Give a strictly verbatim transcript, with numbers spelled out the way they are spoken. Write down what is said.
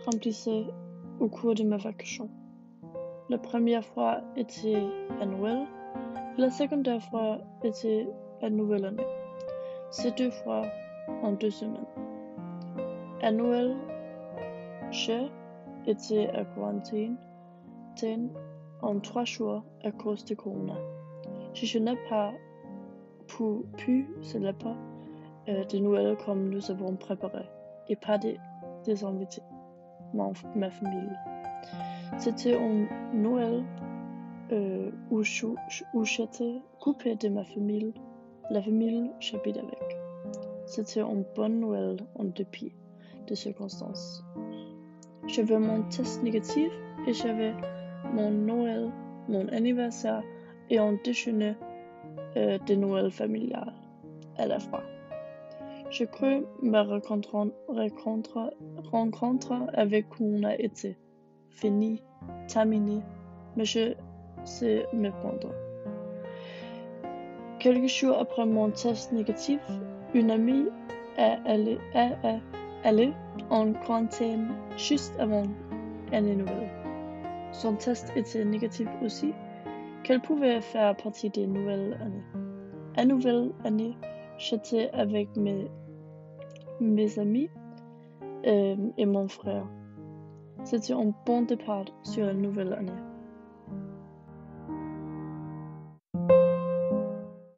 accomplissait au cours de ma vacation. La première fois était à Noël, et la seconde fois était à Nouvelle Année. Ces deux fois en deux semaines. À Noël, je étais à quarantaine en trois jours à cause de Corona. Je n'ai pas pu, pu célébrer euh, de Noël comme nous avons préparé, et pas de, des invités, ma, ma famille. C'était un Noël euh, où, je, où j'étais coupé de ma famille, la famille j'habite avec. C'était un bon Noël en dépit des circonstances. J'avais mon test négatif et j'avais mon Noël, mon anniversaire et un déjeuner euh, de Noël familial à la fois. Je crois ma rencontre, rencontre, rencontre avec Corona était finie, terminée, mais je sais me prendre. Quelques jours après mon test négatif, une amie est allée, est, est allée en quarantaine juste avant l'année nouvelle. Son test était négatif aussi, qu'elle pouvait faire partie des nouvelles années. À nouvelle année, j'étais avec mes, mes amis euh, et mon frère. C'était un bon départ sur la nouvelle année.